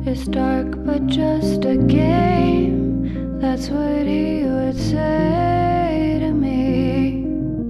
It's dark but just a game. That's what he would say to me.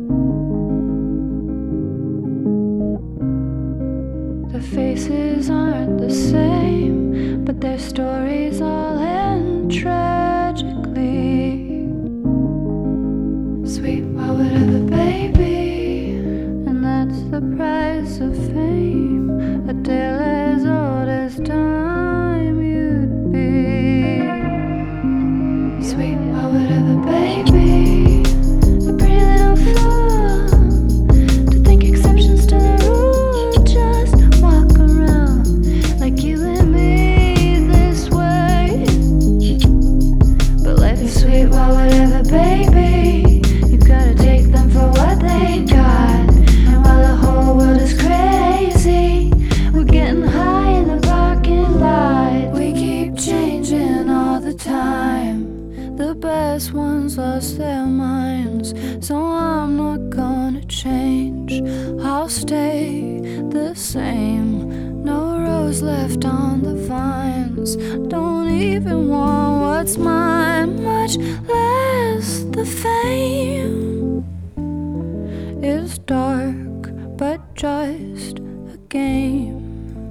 The faces aren't the same, but their stories all end tragically. Sweet, why whatever, baby. And that's the price of fame. A tale as old as time you'd be. Sweet, why whatever, baby. A pretty little fool to think exceptions to the rule. Just walk around like you and me this way. But life is sweet, why whatever, baby. You gotta take them for what they got. And while the whole world is crazy, we're getting high in the parking lot. We keep changing all the time. The best ones lost their minds, so I'm not gonna change. I'll stay the same. No rose left on the vines. Don't even want what's mine, much less the fame. It's dark, but just a game.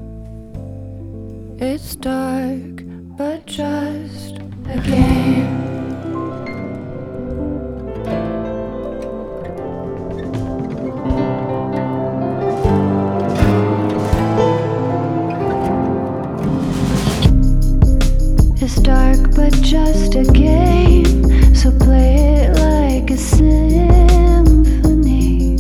It's dark, but just a game. It's dark, but just a game. So play it like a symphony.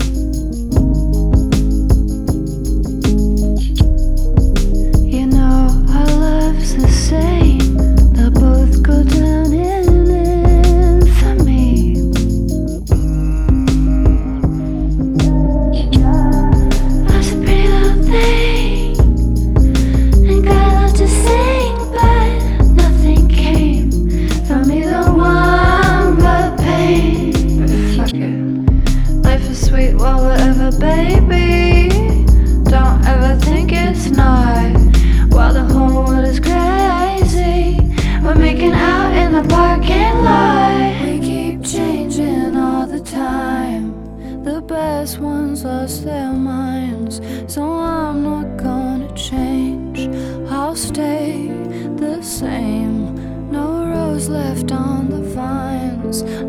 You know our love's the same. They'll both go down in infamy. I was a pretty little thing and got a lot to sing, but nothing came from either one but pain. Fuck it. Life is sweet, well whatever, baby. Don't ever think it's not. While the whole world is crazy, we're making out in the parking lot. We keep changing all the time. The best ones lost their minds, so I'm not gonna change. I'll stay the same. No rose left on the vines.